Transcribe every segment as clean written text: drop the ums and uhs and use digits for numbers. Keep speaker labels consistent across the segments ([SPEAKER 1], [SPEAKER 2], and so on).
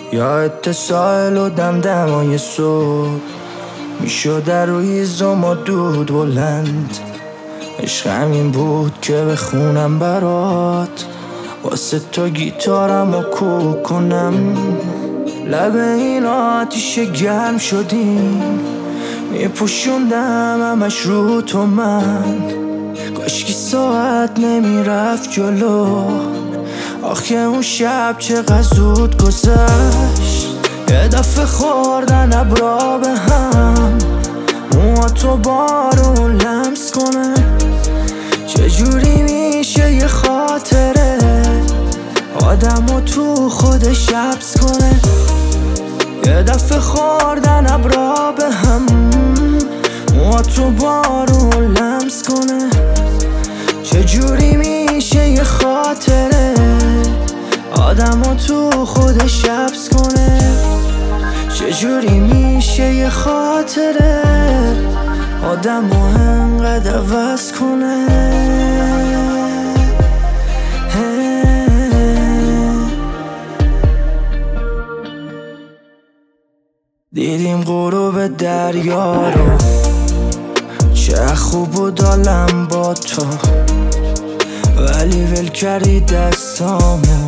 [SPEAKER 1] یا اتصال و دمدمای صبح میشد روی زما دود بلند. عشق همین بود که بخونم برات، واسه تو گیتارم و کوک کنم. لب این آتیش گرم شدیم، میپوشوندم همش رو تو من. کاشکی ساعت نمیرفت جلو، آخه اون شب چقدر زود گذشت. یه دفعه خوردن ابرا به هم، موها تو بارون لمس کنه. چجوری میشه یه خاطره آدمو تو خودش حبس کنه؟ یه دفعه خوردن ابرا به هم، موها تو بارون لمس کنه. چجوری میشه یه خاطره آدمو تو خودش حبس کنه؟ چجوری میشه یه خاطره آدمو انقدر عوض کنه؟ دیدیم غروب دریا رو، چه خوب بود عالم با تو، ولی ول کردی دستامو.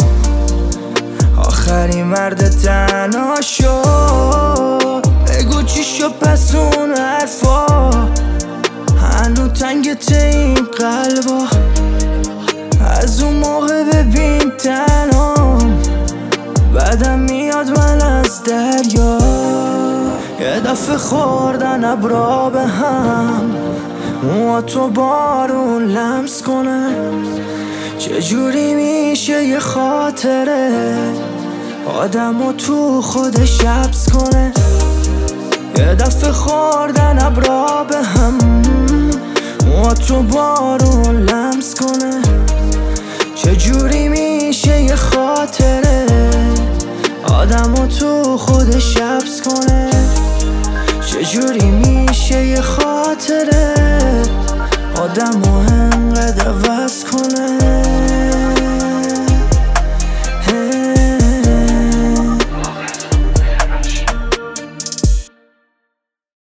[SPEAKER 1] آخری مرد تنها شد، بگو چی شد پس اون حرفا؟ هنو تنگت این قلبا، از اون موقع ببین تنام. بعدم میاد من از دریا، یه دفعه خوردن ابرا به هم، موها تو بارون لمس کنه. چجوری میشه یه خاطره آدمو تو خودش حبس کنه؟ یه دفعه خوردن ابرا به هم، موها تو بارون لمس کنه. چجوری میشه یه خاطره آدمو تو خودش حبس کنه؟ چجوری میشه یه خاطره آدمو انقدر